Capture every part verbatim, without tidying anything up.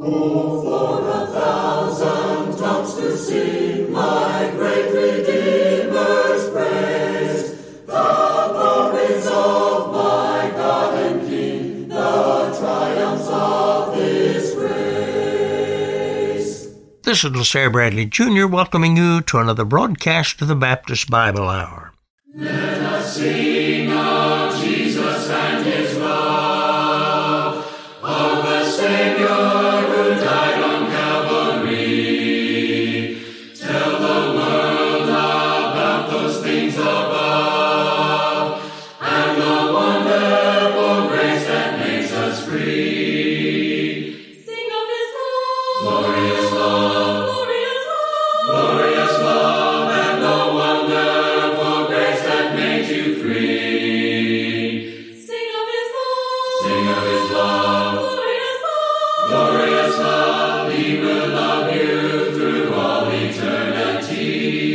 Oh, for a thousand tongues to sing my great Redeemer's praise, the glories of my God and King, the triumphs of His grace. This is LaSalle Bradley Junior welcoming you to another broadcast of the Baptist Bible Hour. Let us sing of Jesus and His love, of the Savior who died on Calvary. Tell the world about those things above, and the wonderful grace that makes us free. Sing of His love, Glorious love, glorious love, glorious love, and the wonderful grace that made you free. sing of His love, Sing of His love, glorious love, glorious love, He will love you through all eternity.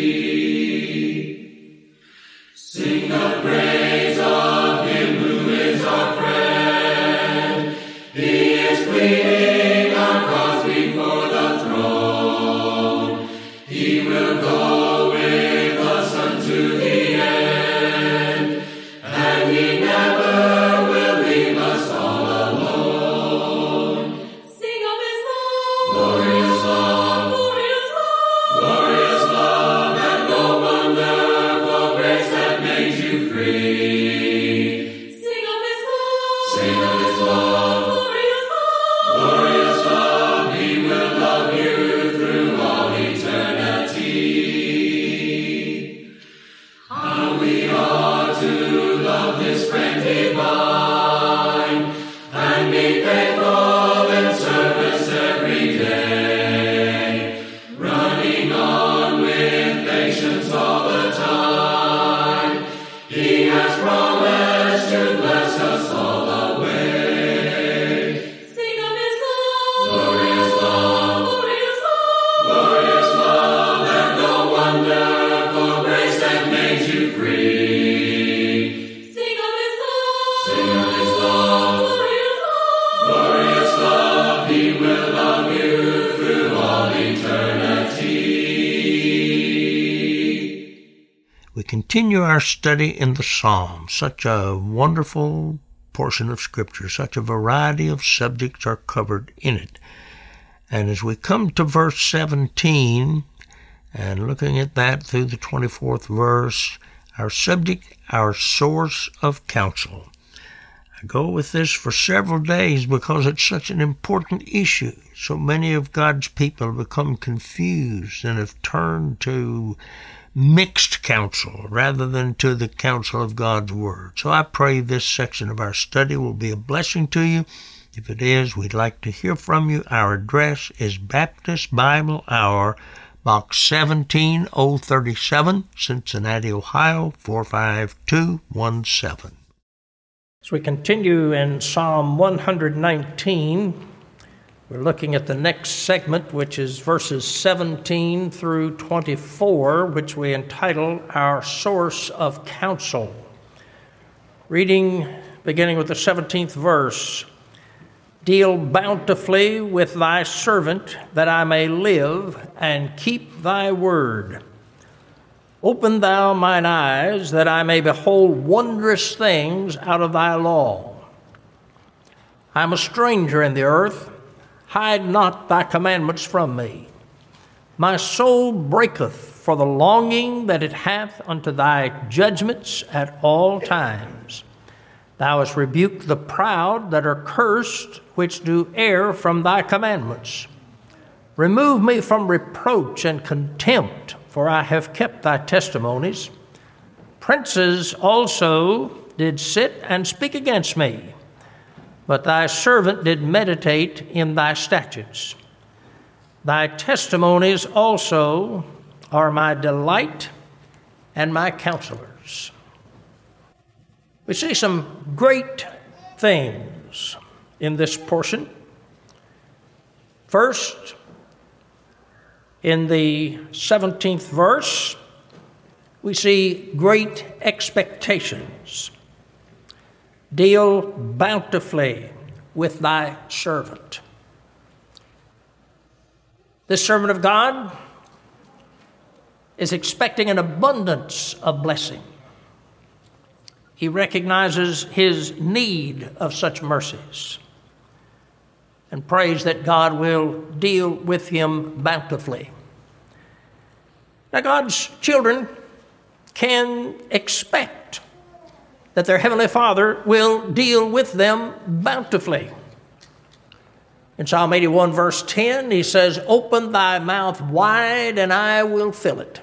Sing the praise of Him who is our friend. He is pleading our cause before the throne. He will go with us unto the end, and He never will leave us all alone. sing of His love, Glorious love, glorious love, glorious love, and the wonderful grace that made you free. sing of His love, Sing of His love, glorious love, glorious love, He will love you through all eternity. How we ought to love this friend divine, and be faithful in service every day, running on with patience all the time. He has promised to bless us all the way. sing of His love, Glorious love, glorious love, glorious love, and the wonderful grace that made you free. sing of His love, Sing of His love, glorious love, glorious love, He will love you through all eternity. We continue our study in the Psalms. Such a wonderful portion of Scripture, such a variety of subjects are covered in it. And as we come to verse seventeen, and looking at that through the twenty-fourth verse, our subject, our source of counsel. I go with this for several days because it's such an important issue. So many of God's people have become confused and have turned to mixed counsel rather than to the counsel of God's Word. So I pray this section of our study will be a blessing to you. If it is, we'd like to hear from you. Our address is Baptist Bible Hour, Box seventeen oh thirty-seven, Cincinnati, Ohio, four five two one seven. As we continue in Psalm one nineteen, we're looking at the next segment, which is verses seventeen through twenty-four, which we entitle Our Source of Counsel. Reading, beginning with the seventeenth verse. Deal bountifully with thy servant, that I may live and keep thy word. Open thou mine eyes, that I may behold wondrous things out of thy law. I am a stranger in the earth. Hide not thy commandments from me. My soul breaketh for the longing that it hath unto thy judgments at all times. Thou hast rebuked the proud that are cursed, which do err from thy commandments. Remove me from reproach and contempt, for I have kept thy testimonies. Princes also did sit and speak against me, but thy servant did meditate in thy statutes. Thy testimonies also are my delight and my counselors. We see some great things in this portion. First, in the seventeenth verse, we see great expectations. Deal bountifully with thy servant. This servant of God is expecting an abundance of blessing. He recognizes his need of such mercies and prays that God will deal with him bountifully. Now, God's children can expect that their Heavenly Father will deal with them bountifully. In Psalm eighty-one, verse ten, he says, "Open thy mouth wide, and I will fill it."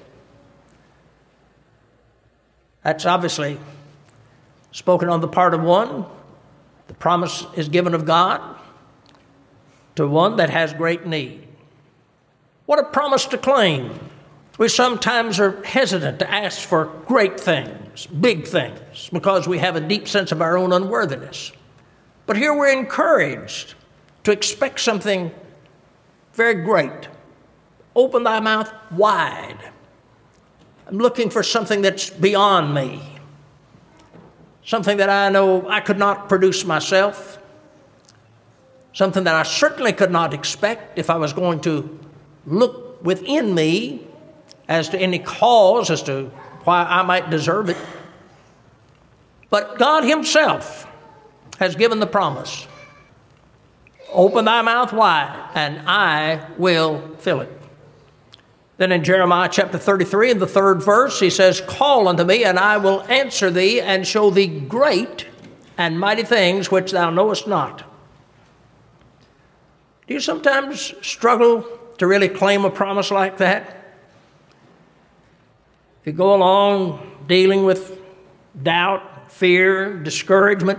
That's obviously spoken on the part of one. The promise is given of God to one that has great need. What a promise to claim. We sometimes are hesitant to ask for great things, big things, because we have a deep sense of our own unworthiness. But here we're encouraged to expect something very great. Open thy mouth wide. I'm looking for something that's beyond me, something that I know I could not produce myself, something that I certainly could not expect if I was going to look within me as to any cause as to why I might deserve it. But God himself has given the promise. Open thy mouth wide, and I will fill it. Then in Jeremiah chapter thirty-three, in the third verse, he says, "Call unto me, and I will answer thee, and show thee great and mighty things which thou knowest not." Do you sometimes struggle to really claim a promise like that? If you go along dealing with doubt, fear, discouragement,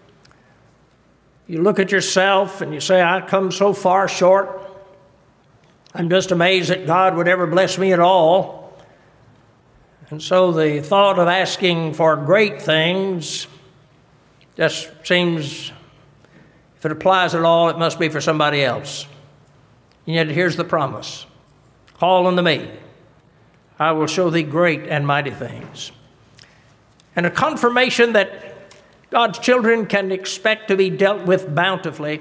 you look at yourself and you say, "I come so far short. I'm just amazed that God would ever bless me at all." And so the thought of asking for great things just seems, if it applies at all, it must be for somebody else. And yet here's the promise. "Call unto me. I will show thee great and mighty things." And a confirmation that God's children can expect to be dealt with bountifully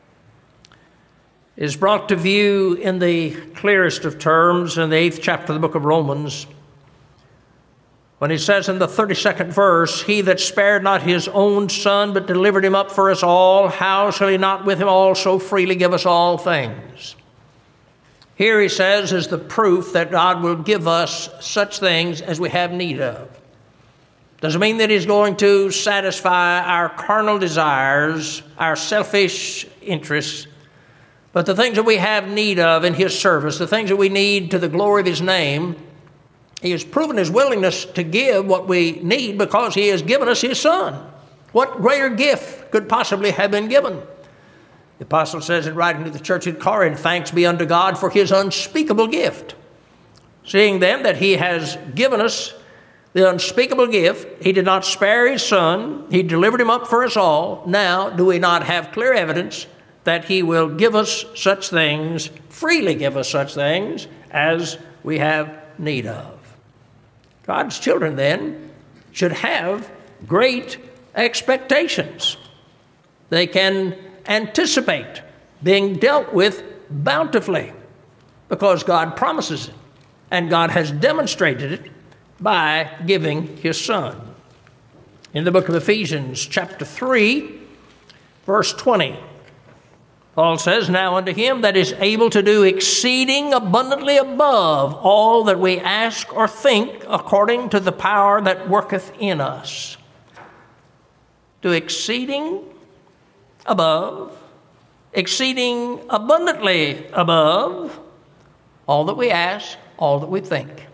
is brought to view in the clearest of terms in the eighth chapter of the book of Romans, when he says in the thirty-second verse, "He that spared not his own son, but delivered him up for us all, how shall he not with him also freely give us all things?" Here he says is the proof that God will give us such things as we have need of. Doesn't mean that he's going to satisfy our carnal desires, our selfish interests, but the things that we have need of in his service, the things that we need to the glory of his name, he has proven his willingness to give what we need because he has given us his son. What greater gift could possibly have been given? The apostle says in writing to the church at Corinth, "Thanks be unto God for his unspeakable gift." Seeing then that he has given us the unspeakable gift, he did not spare his son, he delivered him up for us all. Now, do we not have clear evidence that he will give us such things, freely give us such things, as we have need of? God's children, then, should have great expectations. They can anticipate being dealt with bountifully because God promises it, and God has demonstrated it by giving his son. In the book of Ephesians, chapter three, verse twenty, Paul says, "Now unto him that is able to do exceeding abundantly above all that we ask or think, according to the power that worketh in us." Do exceeding above, exceeding abundantly above all that we ask, all that we think.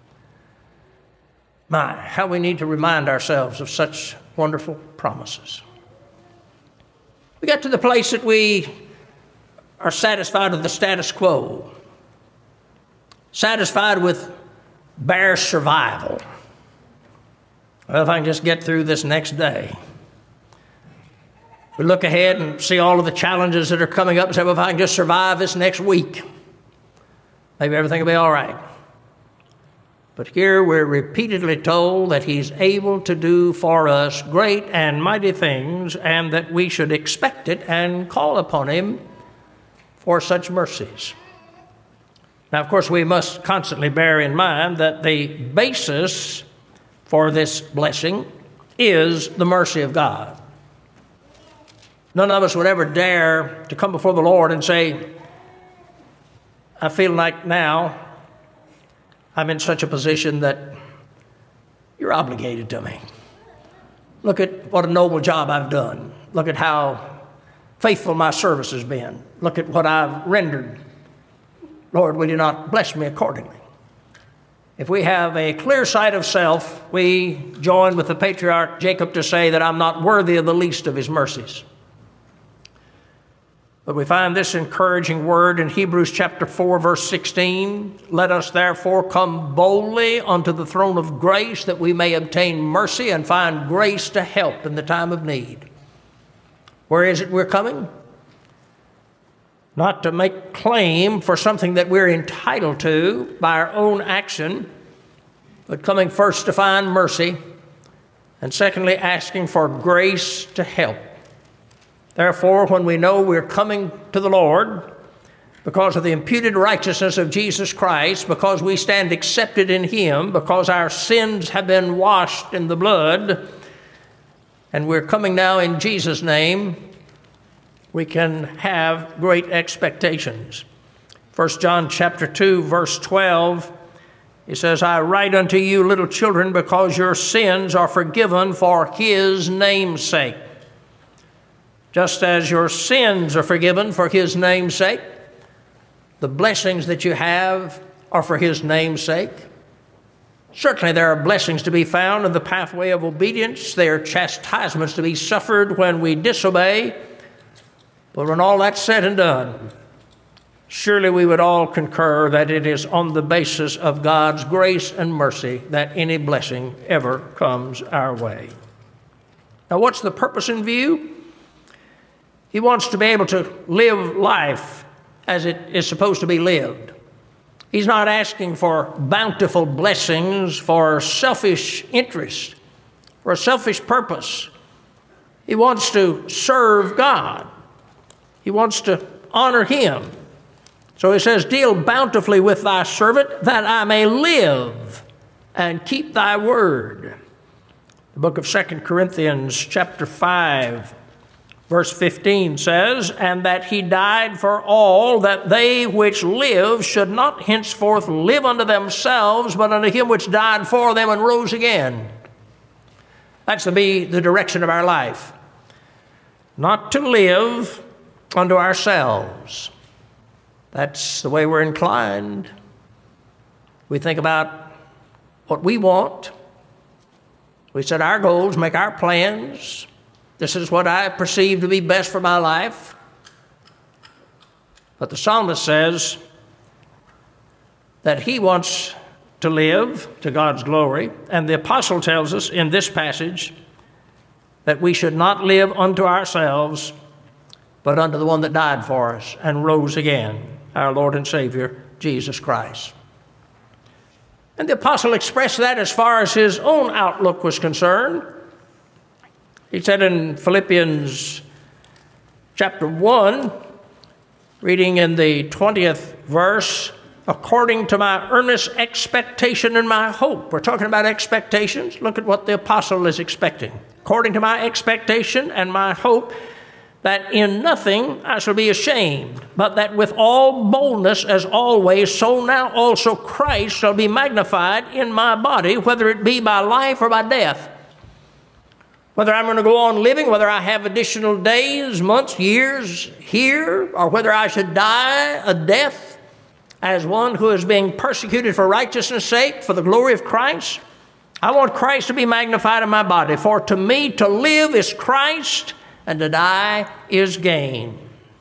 My, how we need to remind ourselves of such wonderful promises. We got to the place that we are satisfied with the status quo, satisfied with bare survival. Well, if I can just get through this next day. We look ahead and see all of the challenges that are coming up and say, well, if I can just survive this next week, maybe everything will be all right. But here we're repeatedly told that he's able to do for us great and mighty things, and that we should expect it and call upon him for such mercies. Now, of course, we must constantly bear in mind that the basis for this blessing is the mercy of God. None of us would ever dare to come before the Lord and say, I feel like now I'm in such a position that you're obligated to me. Look at what a noble job I've done. Look at how faithful my service has been. Look at what I've rendered. Lord, will you not bless me accordingly? If we have a clear sight of self, we join with the patriarch Jacob to say that I'm not worthy of the least of his mercies. But we find this encouraging word in Hebrews chapter four, verse sixteen. Let us therefore come boldly unto the throne of grace that we may obtain mercy and find grace to help in the time of need. Where is it we're coming? Not to make claim for something that we're entitled to by our own action, but coming first to find mercy, and secondly, asking for grace to help. Therefore, when we know we're coming to the Lord because of the imputed righteousness of Jesus Christ, because we stand accepted in Him, because our sins have been washed in the blood, and we're coming now in Jesus' name, we can have great expectations. First John chapter two, verse twelve, he says, I write unto you, little children, because your sins are forgiven for His name's sake. Just as your sins are forgiven for His name's sake, the blessings that you have are for His name's sake. Certainly there are blessings to be found in the pathway of obedience. There are chastisements to be suffered when we disobey. But when all that's said and done, surely we would all concur that it is on the basis of God's grace and mercy that any blessing ever comes our way. Now, what's the purpose in view? He wants to be able to live life as it is supposed to be lived. He's not asking for bountiful blessings for selfish interest, for a selfish purpose. He wants to serve God. He wants to honor Him. So he says, deal bountifully with thy servant that I may live and keep thy word. The book of Second Corinthians chapter five, verse fifteen says, and that He died for all, that they which live should not henceforth live unto themselves, but unto Him which died for them and rose again. That's to be the direction of our life. Not to live unto ourselves. That's the way we're inclined. We think about what we want. We set our goals, make our plans. This is what I perceive to be best for my life. But the psalmist says that he wants to live to God's glory. And the apostle tells us in this passage that we should not live unto ourselves, but unto the one that died for us and rose again, our Lord and Savior, Jesus Christ. And the apostle expressed that as far as his own outlook was concerned. He said in Philippians chapter one, reading in the twentieth verse, according to my earnest expectation and my hope. We're talking about expectations. Look at what the apostle is expecting. According to my expectation and my hope, that in nothing I shall be ashamed, but that with all boldness as always, so now also Christ shall be magnified in my body, whether it be by life or by death. Whether I'm going to go on living, whether I have additional days, months, years here, or whether I should die a death as one who is being persecuted for righteousness' sake, for the glory of Christ, I want Christ to be magnified in my body. For to me to live is Christ, and to die is gain.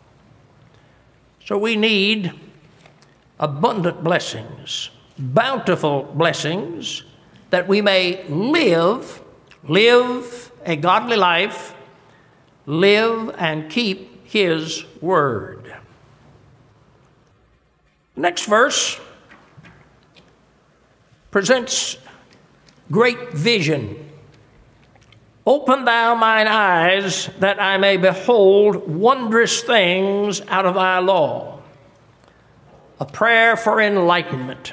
So we need abundant blessings, bountiful blessings, that we may live, live a godly life, live and keep His word. Next verse presents great vision. Open thou mine eyes, that I may behold wondrous things out of thy law. a prayer for enlightenment.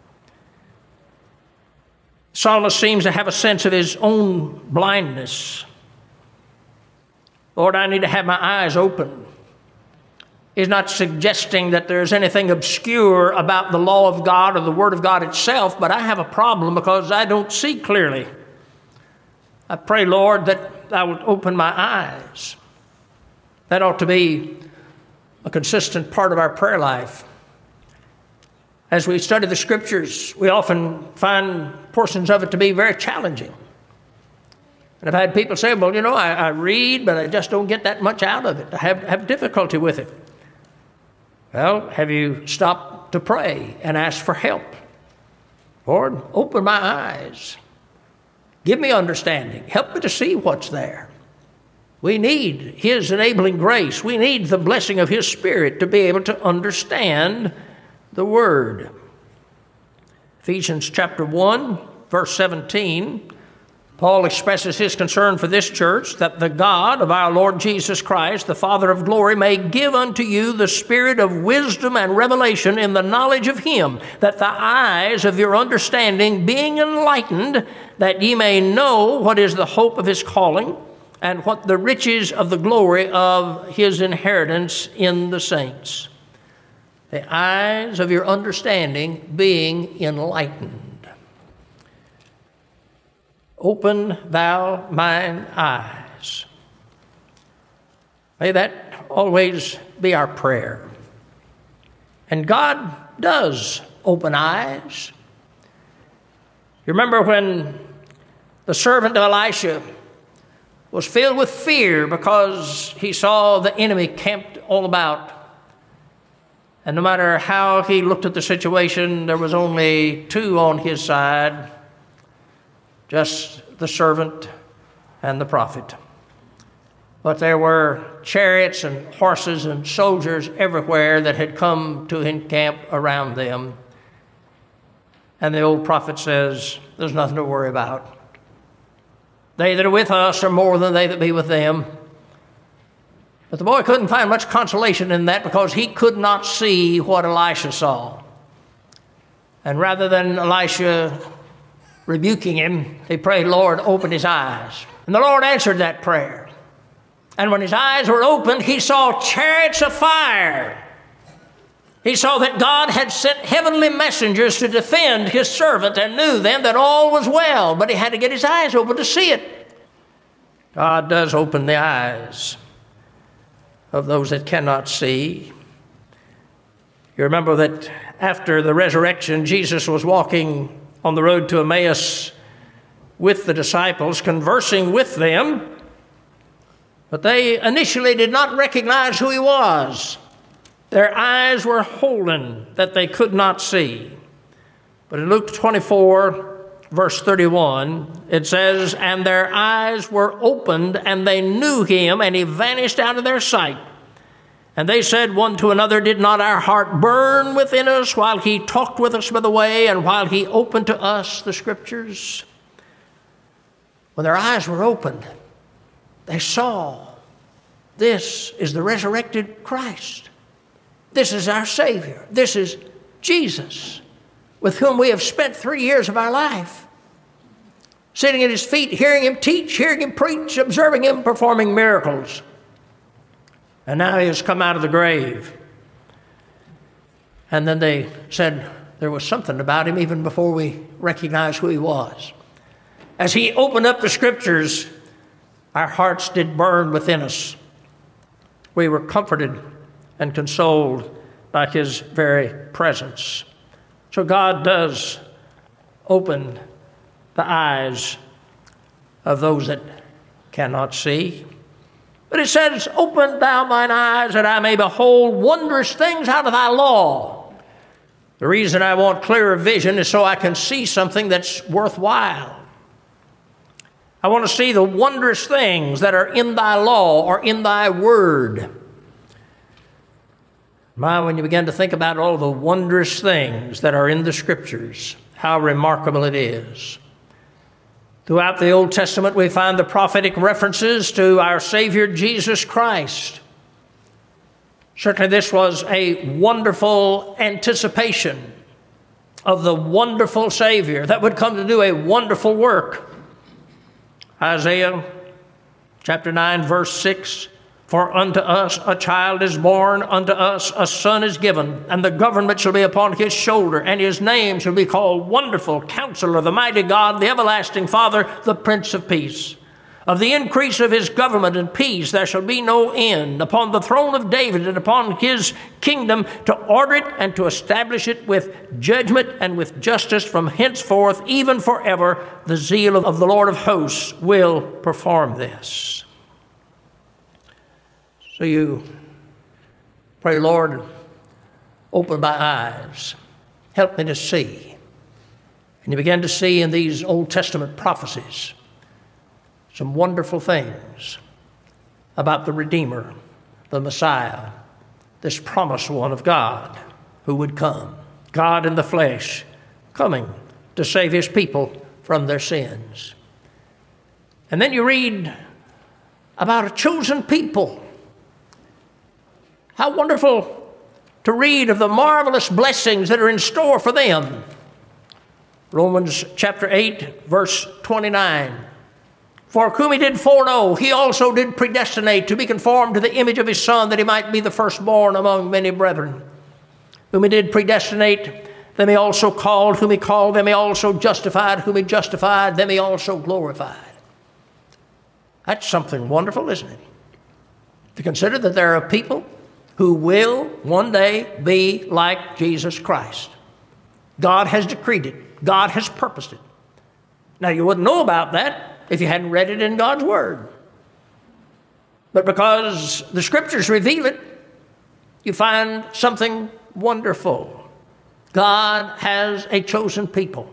The psalmist seems to have a sense of his own blindness. Lord, I need to have my eyes open. He's not suggesting that there's anything obscure about the law of God or the Word of God itself, but I have a problem because I don't see clearly. I pray, Lord, that Thou would open my eyes. That ought to be a consistent part of our prayer life. As we study the Scriptures, we often find portions of it to be very challenging. And I've had people say, well, you know, I, I read, but I just don't get that much out of it. I have, have difficulty with it. Well, have you stopped to pray and ask for help? Lord, open my eyes. Give me understanding. Help me to see what's there. We need His enabling grace. We need the blessing of His Spirit to be able to understand the Word. Ephesians chapter one, verse seventeen, Paul expresses his concern for this church, that the God of our Lord Jesus Christ, the Father of glory, may give unto you the spirit of wisdom and revelation in the knowledge of Him, that the eyes of your understanding being enlightened, that ye may know what is the hope of His calling, and what the riches of the glory of His inheritance in the saints. The eyes of your understanding being enlightened. Open thou mine eyes. May that always be our prayer. And God does open eyes. You remember when the servant of Elisha was filled with fear because he saw the enemy camped all about. And no matter how he looked at the situation, there was only two on his side, just the servant and the prophet. But there were chariots and horses and soldiers everywhere that had come to encamp around them. And the old prophet says, there's nothing to worry about. They that are with us are more than they that be with them. But the boy couldn't find much consolation in that because he could not see what Elisha saw. And rather than Elisha rebuking him, he prayed, Lord, open his eyes. And the Lord answered that prayer. And when his eyes were opened, he saw chariots of fire. He saw that God had sent heavenly messengers to defend His servant and knew then that all was well, but he had to get his eyes open to see it. God does open the eyes of those that cannot see. You remember that after the resurrection, Jesus was walking on the road to Emmaus with the disciples, conversing with them, but they initially did not recognize who He was. Their eyes were holden that they could not see. But in Luke twenty-four, verse thirty-one, it says, and their eyes were opened, and they knew Him, and He vanished out of their sight. And they said one to another, did not our heart burn within us while He talked with us by the way, and while He opened to us the Scriptures? When their eyes were opened, they saw, this is the resurrected Christ. This is our Savior. This is Jesus, with whom we have spent three years of our life, sitting at His feet, hearing Him teach, hearing Him preach, observing Him performing miracles. And now He has come out of the grave. And then they said there was something about Him even before we recognized who He was. As He opened up the Scriptures, our hearts did burn within us. We were comforted and consoled by His very presence. So God does open the eyes of those that cannot see. But it says, open thou mine eyes that I may behold wondrous things out of thy law. The reason I want clearer vision is so I can see something that's worthwhile. I want to see the wondrous things that are in thy law or in thy word. My, when you begin to think about all the wondrous things that are in the Scriptures, how remarkable it is. Throughout the Old Testament, we find the prophetic references to our Savior Jesus Christ. Certainly this was a wonderful anticipation of the wonderful Savior that would come to do a wonderful work. Isaiah chapter nine, verse six, for unto us a child is born, unto us a son is given, and the government shall be upon his shoulder, and his name shall be called Wonderful, Counselor, the Mighty God, the Everlasting Father, the Prince of Peace. Of the increase of his government and peace there shall be no end, upon the throne of David and upon his kingdom, to order it and to establish it with judgment and with justice from henceforth, even forever. The zeal of the Lord of hosts will perform this. So you pray, Lord, open my eyes, help me to see. And you begin to see in these Old Testament prophecies some wonderful things about the Redeemer, the Messiah, this promised one of God who would come, God in the flesh, coming to save his people from their sins. And then you read about a chosen people. How wonderful to read of the marvelous blessings that are in store for them. Romans chapter eight, verse twenty-nine. For whom he did foreknow, he also did predestinate to be conformed to the image of his Son, that he might be the firstborn among many brethren. Whom he did predestinate, them he also called. Whom he called, them he also justified. Whom he justified, them he also glorified. That's something wonderful, isn't it? To consider that there are people who will one day be like Jesus Christ. God has decreed it. God has purposed it. Now, you wouldn't know about that if you hadn't read it in God's Word. But because the Scriptures reveal it, you find something wonderful. God has a chosen people.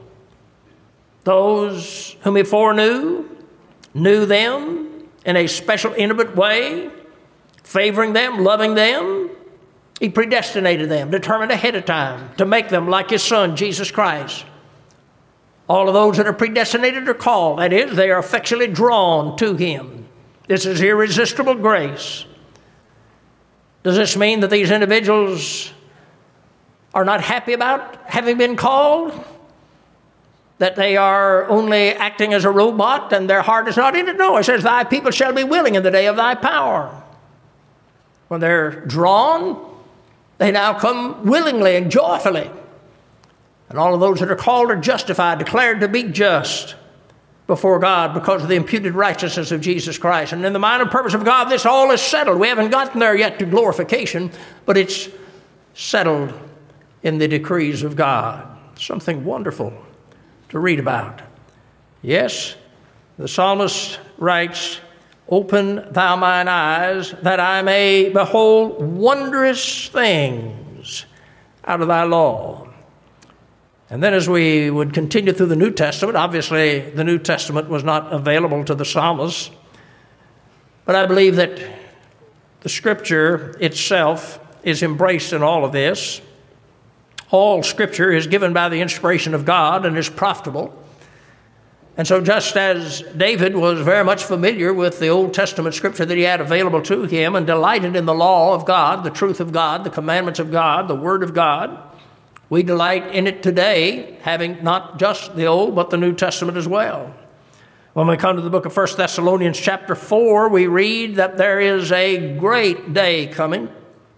Those whom he foreknew, knew them in a special, intimate way, favoring them, loving them. He predestinated them, determined ahead of time to make them like his Son, Jesus Christ. All of those that are predestinated are called. That is, they are effectually drawn to him. This is irresistible grace. Does this mean that these individuals are not happy about having been called? That they are only acting as a robot and their heart is not in it? No, it says, thy people shall be willing in the day of thy power. When they're drawn, they now come willingly and joyfully. And all of those that are called are justified, declared to be just before God because of the imputed righteousness of Jesus Christ. And in the mind and purpose of God, this all is settled. We haven't gotten there yet to glorification, but it's settled in the decrees of God. Something wonderful to read about. Yes, the psalmist writes, open thou mine eyes, that I may behold wondrous things out of thy law. And then as we would continue through the New Testament, obviously the New Testament was not available to the psalmist, but I believe that the Scripture itself is embraced in all of this. All Scripture is given by the inspiration of God and is profitable. And so just as David was very much familiar with the Old Testament Scripture that he had available to him and delighted in the law of God, the truth of God, the commandments of God, the Word of God, we delight in it today, having not just the Old, but the New Testament as well. When we come to the book of First Thessalonians chapter four, we read that there is a great day coming.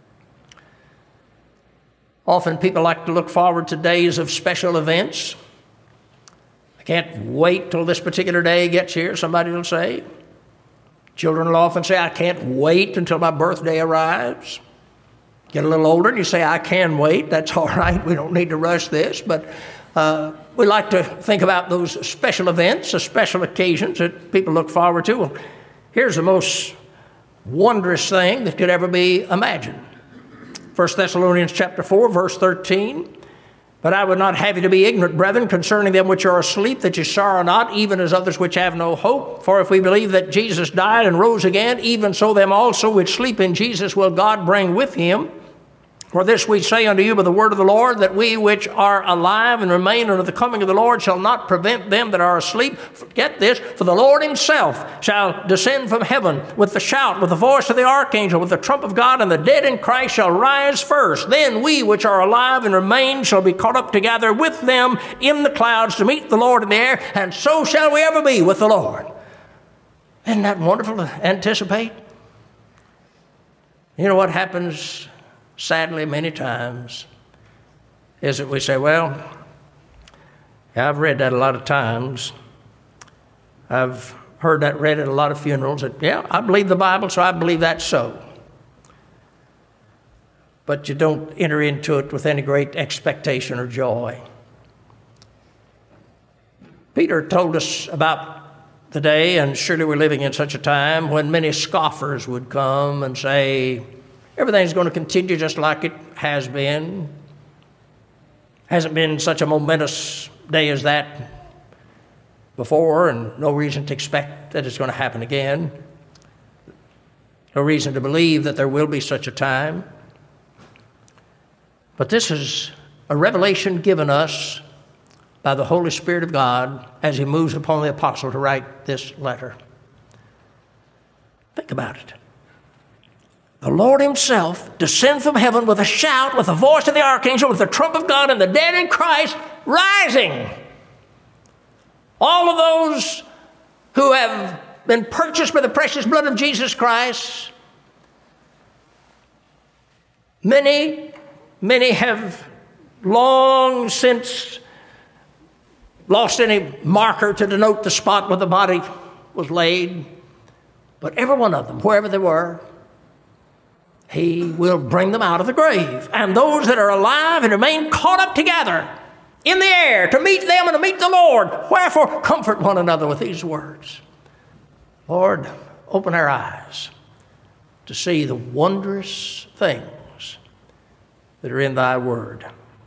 Often people like to look forward to days of special events. I can't wait till this particular day gets here, somebody will say. Children will often say, I can't wait until my birthday arrives. Get a little older and you say, I can wait. That's all right. We don't need to rush this. But uh, we like to think about those special events, the special occasions that people look forward to. Well, here's the most wondrous thing that could ever be imagined. First Thessalonians chapter four, verse thirteen. But I would not have you to be ignorant, brethren, concerning them which are asleep, that you sorrow not, even as others which have no hope. For if we believe that Jesus died and rose again, even so them also which sleep in Jesus will God bring with him. For this we say unto you by the word of the Lord, that we which are alive and remain unto the coming of the Lord shall not prevent them that are asleep. Get this, for the Lord himself shall descend from heaven with the shout, with the voice of the archangel, with the trump of God, and the dead in Christ shall rise first. Then we which are alive and remain shall be caught up together with them in the clouds to meet the Lord in the air, and so shall we ever be with the Lord. Isn't that wonderful to anticipate? You know what happens, sadly, many times, is that we say, well, yeah, I've read that a lot of times. I've heard that read at a lot of funerals. That, yeah, I believe the Bible, so I believe that's so. But you don't enter into it with any great expectation or joy. Peter told us about the day, and surely we're living in such a time, when many scoffers would come and say, everything's going to continue just like it has been. Hasn't been such a momentous day as that before, and no reason to expect that it's going to happen again. No reason to believe that there will be such a time. But this is a revelation given us by the Holy Spirit of God as he moves upon the apostle to write this letter. Think about it. The Lord himself descends from heaven with a shout, with the voice of the archangel, with the trump of God, and the dead in Christ rising. All of those who have been purchased by the precious blood of Jesus Christ, many, many have long since lost any marker to denote the spot where the body was laid. But every one of them, wherever they were, he will bring them out of the grave. And those that are alive and remain caught up together in the air to meet them and to meet the Lord. Wherefore, comfort one another with these words. Lord, open our eyes to see the wondrous things that are in thy word.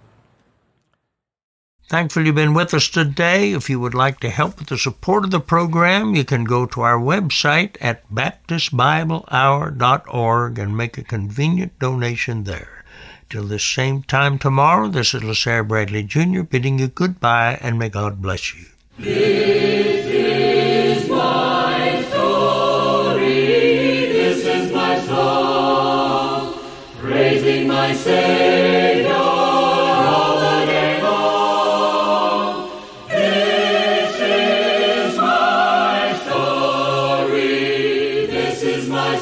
Thankful you've been with us today. If you would like to help with the support of the program, you can go to our website at baptist bible hour dot org and make a convenient donation there. Till this same time tomorrow, this is LaSalle Bradley Junior bidding you goodbye, and may God bless you. This is my story, this is my song, praising my Savior all the day long. This is my story, this is my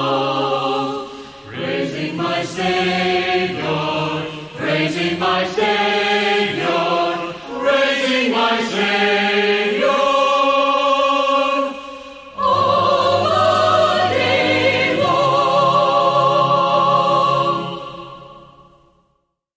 song, praising my Savior, praising my Savior.